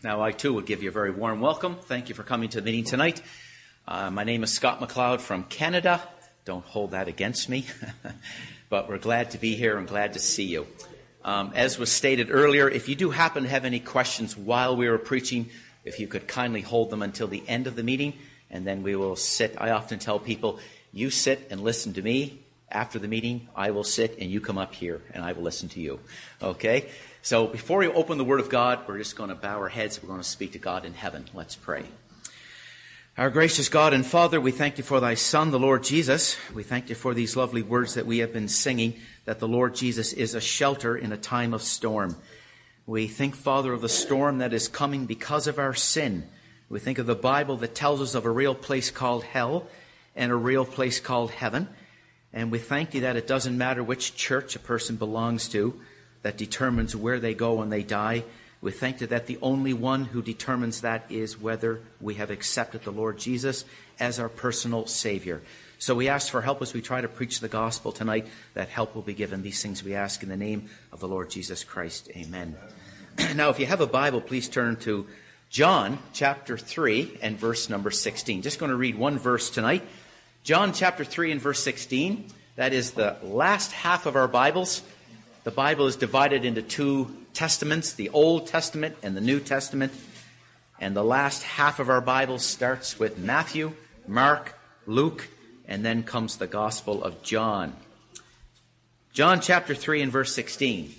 Now, I too would give you a very warm welcome. Thank you for coming to the meeting tonight. My name is Scott McLeod from Canada. Don't hold that against me. But we're glad to be here and glad to see you. As was stated earlier, if you do happen to have any questions while we were preaching, if you could kindly hold them until the end of the meeting, and then we will sit. I often tell people, you sit and listen to me. After the meeting, I will sit and you come up here and I will listen to you. Okay? So before we open the Word of God, we're just going to bow our heads. We're going to speak to God in heaven. Let's pray. Our gracious God and Father, we thank you for thy Son, the Lord Jesus. We thank you for these lovely words that we have been singing, that the Lord Jesus is a shelter in a time of storm. We think, Father, of the storm that is coming because of our sin. We think of the Bible that tells us of a real place called hell and a real place called heaven. And we thank you that it doesn't matter which church a person belongs to that determines where they go when they die. We thank you that the only one who determines that is whether we have accepted the Lord Jesus as our personal Savior. So we ask for help as we try to preach the gospel tonight, that help will be given. These things we ask in the name of the Lord Jesus Christ. Amen. Now, if you have a Bible, please turn to John chapter 3 and verse number 16. Just going to read one verse tonight. John chapter 3 and verse 16, that is the last half of our Bibles. The Bible is divided into two testaments, the Old Testament and the New Testament. And the last half of our Bible starts with Matthew, Mark, Luke, and then comes the Gospel of John. John chapter 3 and verse 16.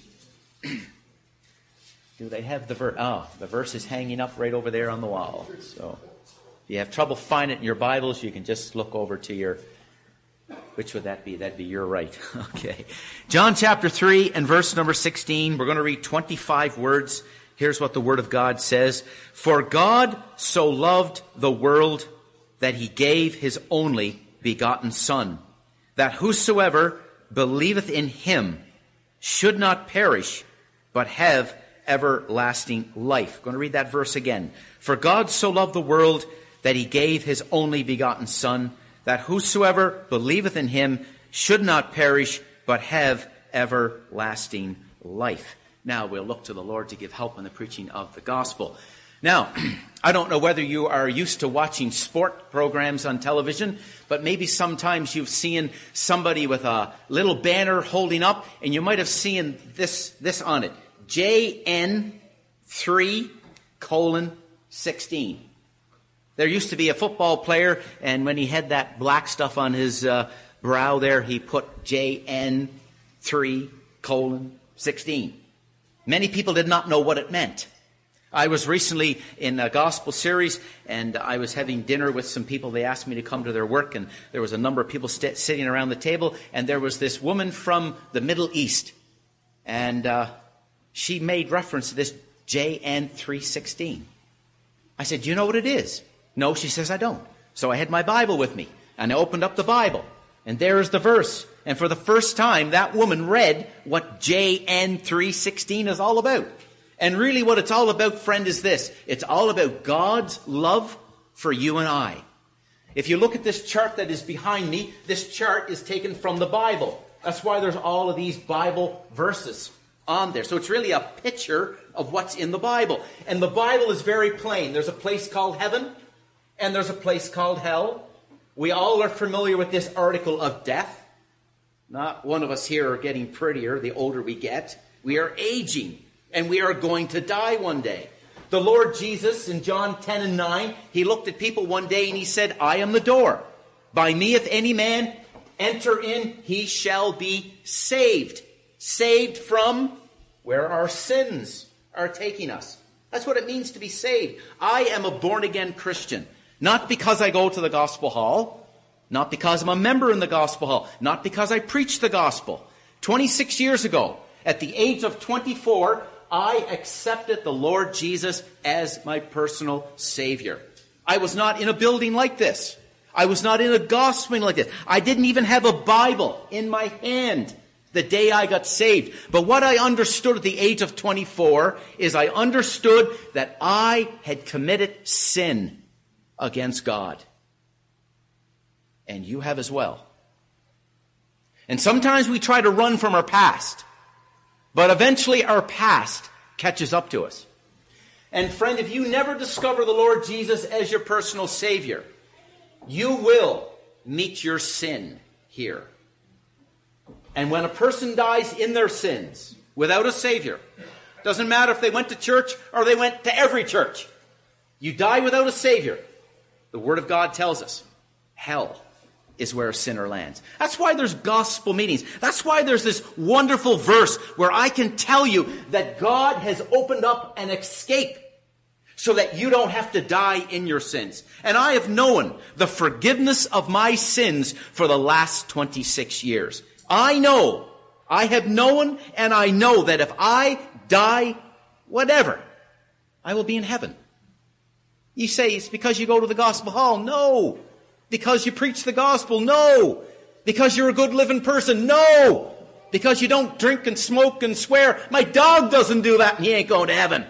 Do they have the verse? Oh, the verse is hanging up right over there on the wall. So if you have trouble finding it in your Bibles, you can just look over to your, which would that be? That'd be your right. Okay. John chapter 3 and verse number 16. We're going to read 25 words. Here's what the Word of God says. For God so loved the world that he gave his only begotten Son, that whosoever believeth in him should not perish, but have everlasting life. I'm going to read that verse again. For God so loved the world that he gave his only begotten Son, that whosoever believeth in him should not perish, but have everlasting life. Now we'll look to the Lord to give help in the preaching of the gospel. Now, I don't know whether you are used to watching sport programs on television, but maybe sometimes you've seen somebody with a little banner holding up, and you might have seen this on it. JN 3:16. There used to be a football player, and when he had that black stuff on his brow there, he put JN 3:16. Many people did not know what it meant. I was recently in a gospel series, and I was having dinner with some people. They asked me to come to their work, and there was a number of people sitting around the table, and there was this woman from the Middle East, and she made reference to this JN 3:16. I said, do you know what it is? No, she says, I don't. So I had my Bible with me, and I opened up the Bible, and there is the verse. And for the first time, that woman read what JN 3:16 is all about. And really what it's all about, friend, is this. It's all about God's love for you and I. If you look at this chart that is behind me, this chart is taken from the Bible. That's why there's all of these Bible verses on there. So it's really a picture of what's in the Bible. And the Bible is very plain. There's a place called heaven, and there's a place called hell. We all are familiar with this article of death. Not one of us here are getting prettier the older we get. We are aging, and we are going to die one day. The Lord Jesus in John 10 and 9, he looked at people one day and he said, I am the door. By me if any man enter in, he shall be saved. Saved from where our sins are taking us. That's what it means to be saved. I am a born-again Christian. Not because I go to the gospel hall, not because I'm a member in the gospel hall, not because I preach the gospel. 26 years ago, at the age of 24, I accepted the Lord Jesus as my personal Savior. I was not in a building like this. I was not in a gospel like this. I didn't even have a Bible in my hand the day I got saved. But what I understood at the age of 24 is I understood that I had committed sin against God. And you have as well. And sometimes we try to run from our past, but eventually our past catches up to us. And friend, if you never discover the Lord Jesus as your personal Savior, you will meet your sin here. And when a person dies in their sins, without a Savior, doesn't matter if they went to church or they went to every church, you die without a Savior, the Word of God tells us, hell is where a sinner lands. That's why there's gospel meetings. That's why there's this wonderful verse where I can tell you that God has opened up an escape so that you don't have to die in your sins. And I have known the forgiveness of my sins for the last 26 years. I have known, and I know that if I die, whatever, I will be in heaven. You say it's because you go to the gospel hall. No. Because you preach the gospel. No. Because you're a good living person. No. Because you don't drink and smoke and swear. My dog doesn't do that and he ain't going to heaven.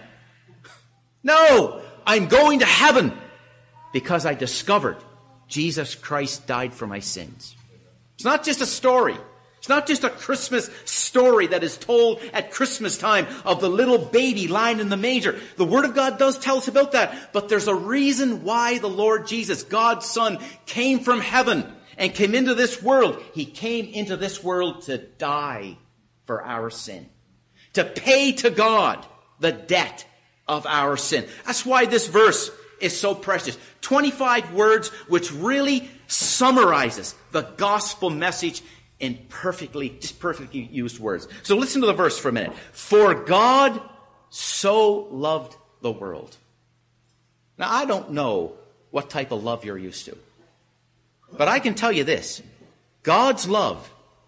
No. I'm going to heaven because I discovered Jesus Christ died for my sins. It's not just a story. It's not just a Christmas story that is told at Christmas time of the little baby lying in the manger. The Word of God does tell us about that. But there's a reason why the Lord Jesus, God's Son, came from heaven and came into this world. He came into this world to die for our sin. To pay to God the debt of our sin. That's why this verse is so precious. 25 words which really summarizes the gospel message in perfectly used words. So listen to the verse for a minute. For God so loved the world. Now, I don't know what type of love you're used to. But I can tell you this. God's love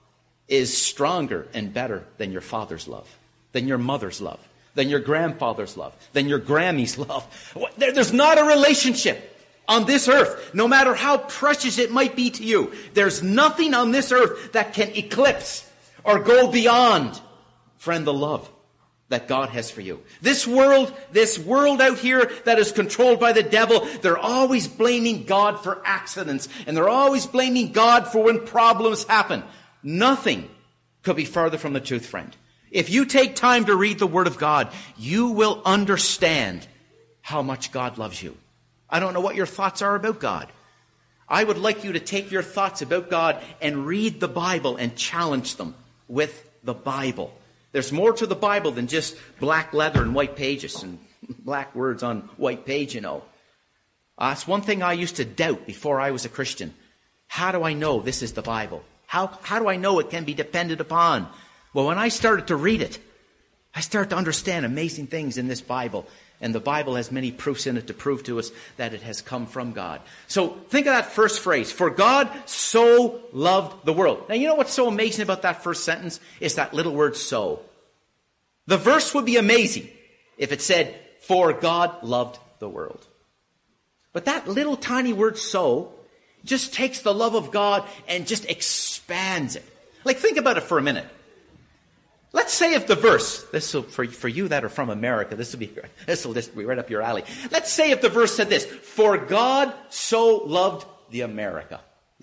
is stronger and better than your father's love, than your mother's love, than your grandfather's love, than your Grammy's love. There's not a relationship on this earth, no matter how precious it might be to you, there's nothing on this earth that can eclipse or go beyond, friend, the love that God has for you. This world out here that is controlled by the devil, they're always blaming God for accidents, and they're always blaming God for when problems happen. Nothing could be farther from the truth, friend. If you take time to read the Word of God, you will understand how much God loves you. I don't know what your thoughts are about God. I would like you to take your thoughts about God and read the Bible and challenge them with the Bible. There's more to the Bible than just black leather and white pages and black words on white page, you know. That's one thing I used to doubt before I was a Christian. How do I know this is the Bible? How do I know it can be depended upon? Well, when I started to read it, I started to understand amazing things in this Bible. And the Bible has many proofs in it to prove to us that it has come from God. So think of that first phrase. For God so loved the world. Now, you know what's so amazing about that first sentence? Is that little word so. The verse would be amazing if it said, for God loved the world. But that little tiny word so just takes the love of God and just expands it. Like, think about it for a minute. Let's say if the verse, for you that are from America, this will just be right up your alley. Let's say if the verse said this, for God so loved the Americans.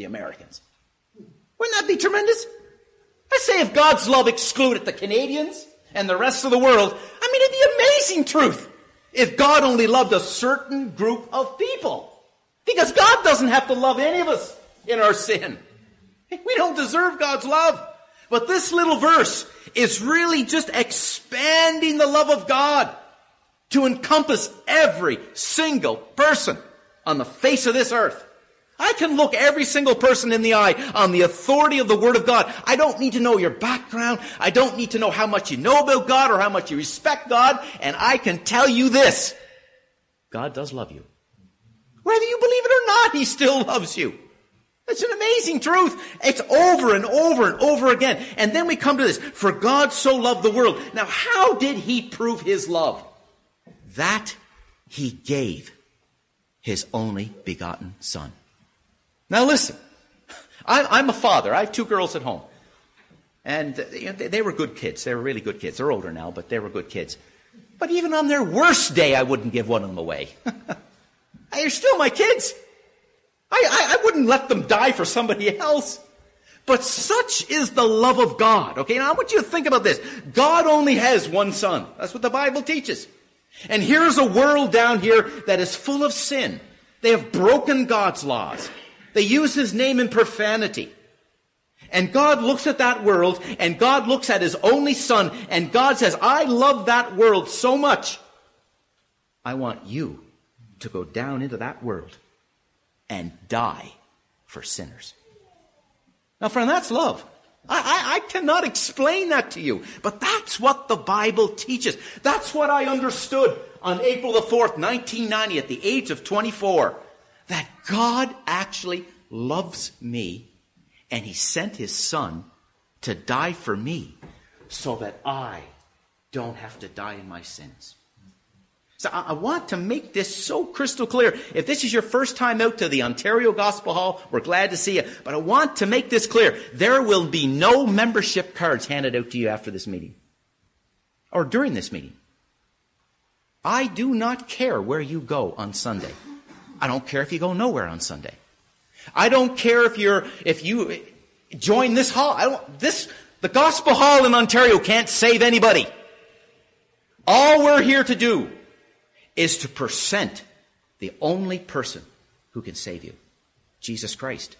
Wouldn't that be tremendous? Let's say if God's love excluded the Canadians and the rest of the world. I mean, it'd be amazing truth if God only loved a certain group of people. Because God doesn't have to love any of us in our sin. We don't deserve God's love. But this little verse is really just expanding the love of God to encompass every single person on the face of this earth. I can look every single person in the eye on the authority of the Word of God. I don't need to know your background. I don't need to know how much you know about God or how much you respect God. And I can tell you this. God does love you. Whether you believe it or not, He still loves you. It's an amazing truth. It's over and over and over again. And then we come to this. For God so loved the world. Now, how did He prove His love? That He gave His only begotten Son. Now listen. I'm a father. I have 2 girls at home. And they were good kids. They were really good kids. They're older now, but they were good kids. But even on their worst day, I wouldn't give one of them away. They're still my kids. I wouldn't let them die for somebody else. But such is the love of God. Okay, now I want you to think about this. God only has one Son. That's what the Bible teaches. And here's a world down here that is full of sin. They have broken God's laws. They use his name in profanity. And God looks at that world, and God looks at his only son, and God says, I love that world so much. I want you to go down into that world and die for sinners. Now, friend, that's love. I cannot explain that to you, but that's what the Bible teaches. That's what I understood on April the 4th, 1990, at the age of 24, that God actually loves me, and he sent his son to die for me so that I don't have to die in my sins. So I want to make this so crystal clear. If this is your first time out to the Ontario Gospel Hall, we're glad to see you. But I want to make this clear. There will be no membership cards handed out to you after this meeting or during this meeting. I do not care where you go on Sunday. I don't care if you go nowhere on Sunday. I don't care if you join this hall. The Gospel Hall in Ontario can't save anybody. All we're here to do is to present the only person who can save you, Jesus Christ.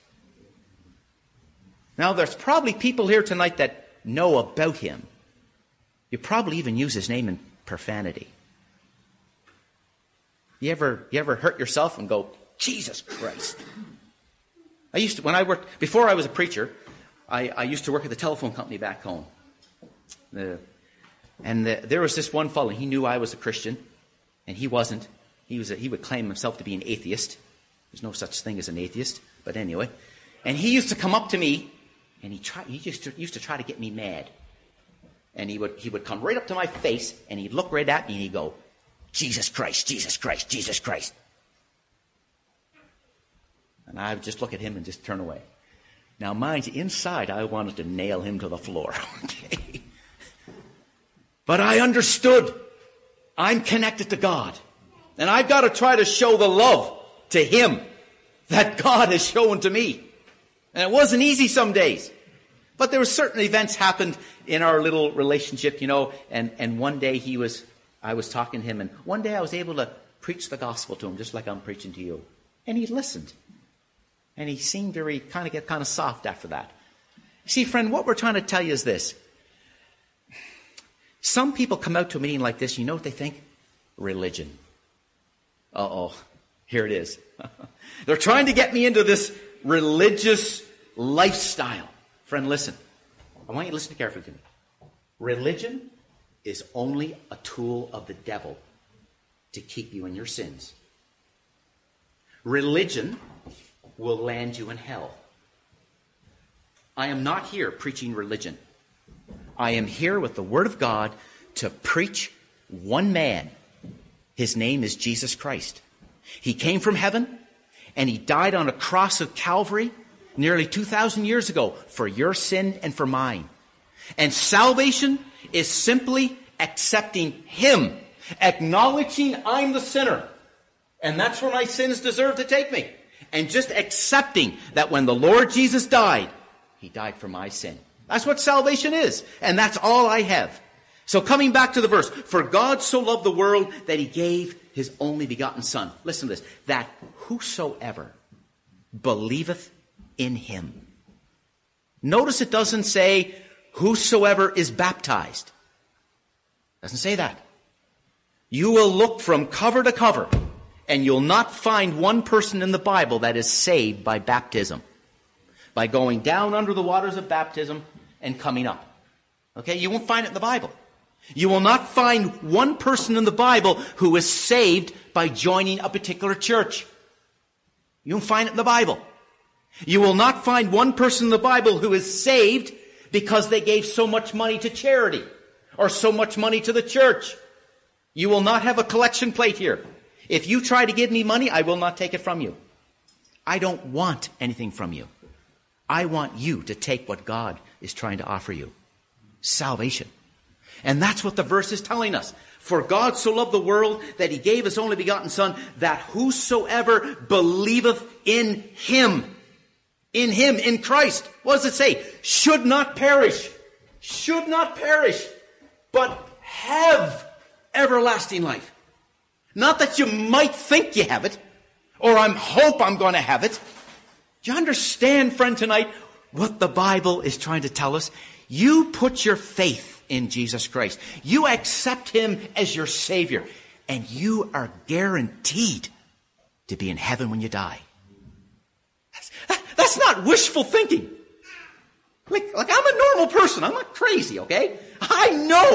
Now, there's probably people here tonight that know about him. You probably even use his name in profanity. You ever hurt yourself and go, Jesus Christ? Before I was a preacher, I used to work at the telephone company back home. There was this one fellow, he knew I was a Christian. And he wasn't. He would claim himself to be an atheist. There's no such thing as an atheist. But anyway. And he used to come up to me, and he used to try to get me mad. And he would come right up to my face, and he'd look right at me, and he'd go, Jesus Christ, Jesus Christ, Jesus Christ. And I would just look at him and just turn away. Now, mind you, inside, I wanted to nail him to the floor. Okay? But I understood. I'm connected to God. And I've got to try to show the love to him that God has shown to me. And it wasn't easy some days. But there were certain events happened in our little relationship, and one day I was talking to him, and one day I was able to preach the gospel to him, just like I'm preaching to you. And he listened. And he seemed to get kind of soft after that. See, friend, what we're trying to tell you is this. Some people come out to a meeting like this, you know what they think? Religion. Uh-oh, here it is. They're trying to get me into this religious lifestyle. Friend, listen. I want you to listen carefully to me. Religion is only a tool of the devil to keep you in your sins. Religion will land you in hell. I am not here preaching religion. I am here with the Word of God to preach one man. His name is Jesus Christ. He came from heaven, and he died on a cross of Calvary nearly 2,000 years ago for your sin and for mine. And salvation is simply accepting him, acknowledging I'm the sinner, and that's where my sins deserve to take me, and just accepting that when the Lord Jesus died, he died for my sin. That's what salvation is. And that's all I have. So coming back to the verse, for God so loved the world that he gave his only begotten son. Listen to this. That whosoever believeth in him. Notice it doesn't say whosoever is baptized. It doesn't say that. You will look from cover to cover, and you'll not find one person in the Bible that is saved by baptism. By going down under the waters of baptism and coming up. Okay, you won't find it in the Bible. You will not find one person in the Bible who is saved by joining a particular church. You won't find it in the Bible. You will not find one person in the Bible who is saved because they gave so much money to charity or so much money to the church. You will not have a collection plate here. If you try to give me money, I will not take it from you. I don't want anything from you. I want you to take what God is trying to offer you. Salvation. And that's what the verse is telling us. For God so loved the world that he gave his only begotten son, that whosoever believeth in him, in Christ, what does it say? Should not perish, but have everlasting life. Not that you might think you have it, or hope I'm going to have it. Do you understand, friend, tonight, what the Bible is trying to tell us? You put your faith in Jesus Christ. You accept him as your Savior. And you are guaranteed to be in heaven when you die. That's not wishful thinking. Like I'm a normal person. I'm not crazy, okay? I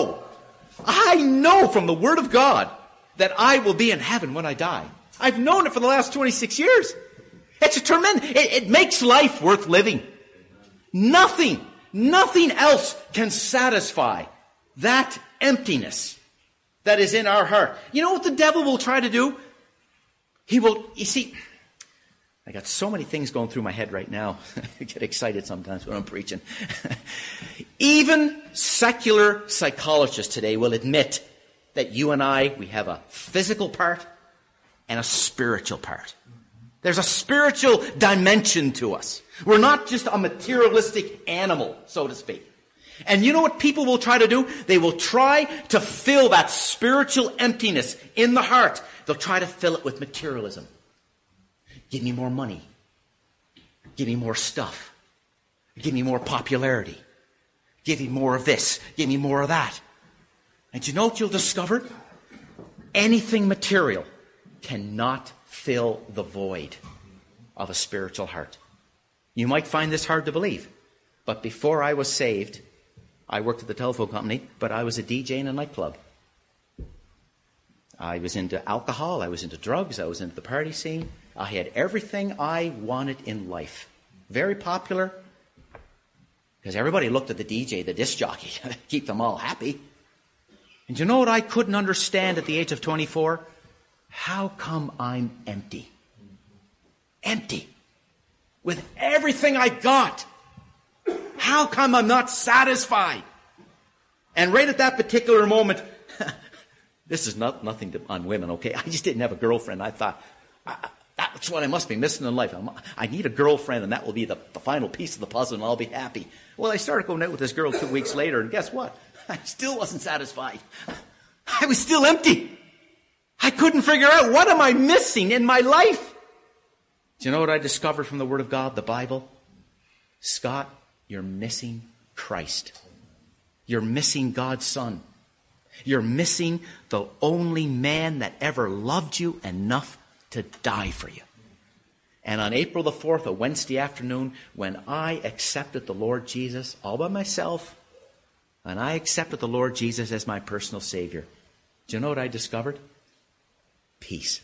know from the Word of God that I will be in heaven when I die. I've known it for the last 26 years. It's a tremendous, it makes life worth living. Nothing else can satisfy that emptiness that is in our heart. You know what the devil will try to do? You see, I got so many things going through my head right now. I get excited sometimes when I'm preaching. Even secular psychologists today will admit that you and we have a physical part and a spiritual part. There's a spiritual dimension to us. We're not just a materialistic animal, so to speak. And you know what people will try to do? They will try to fill that spiritual emptiness in the heart. They'll try to fill it with materialism. Give me more money. Give me more stuff. Give me more popularity. Give me more of this. Give me more of that. And you know what you'll discover? Anything material cannot fill the void of a spiritual heart. You might find this hard to believe, but before I was saved, I worked at the telephone company, but I was a DJ in a nightclub. I was into alcohol, I was into drugs, I was into the party scene. I had everything I wanted in life. Very popular, because everybody looked at the DJ, the disc jockey, keep them all happy. And you know what I couldn't understand at the age of 24? How come I'm empty? Empty. With everything I got. How come I'm not satisfied? And right at that particular moment, this is nothing on women, okay? I just didn't have a girlfriend. I thought, that's what I must be missing in life. I need a girlfriend, and that will be the final piece of the puzzle, and I'll be happy. Well, I started going out with this girl 2 weeks later, and guess what? I still wasn't satisfied. I was still empty. I couldn't figure out, what am I missing in my life? Do you know what I discovered from the Word of God, the Bible? Scott, you're missing Christ. You're missing God's Son. You're missing the only man that ever loved you enough to die for you. And on April the 4th, a Wednesday afternoon, when I accepted the Lord Jesus all by myself, and I accepted the Lord Jesus as my personal Savior, do you know what I discovered? Peace.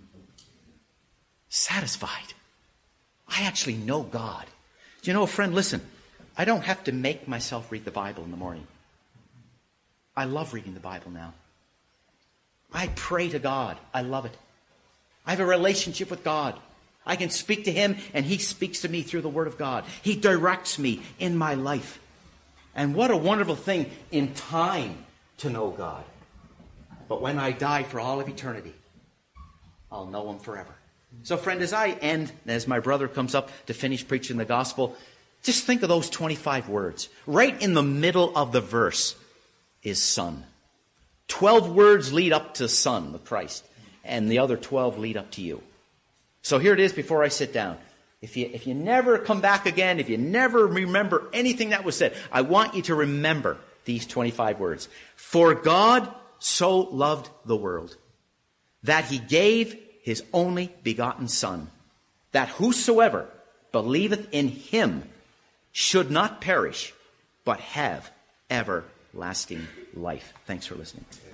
Satisfied. I actually know God. Do you know, friend, listen, I don't have to make myself read the Bible in the morning. I love reading the Bible now. I pray to God. I love it. I have a relationship with God. I can speak to Him, and He speaks to me through the Word of God. He directs me in my life. And what a wonderful thing in time to know God. But when I die for all of eternity, I'll know Him forever. So, friend, as I end, as my brother comes up to finish preaching the gospel, just think of those 25 words. Right in the middle of the verse is Son. 12 words lead up to Son, the Christ, and the other 12 lead up to you. So here it is before I sit down. If you never come back again, if you never remember anything that was said, I want you to remember these 25 words. For God so loved the world that He gave His only begotten Son, that whosoever believeth in Him should not perish, but have everlasting life. Thanks for listening.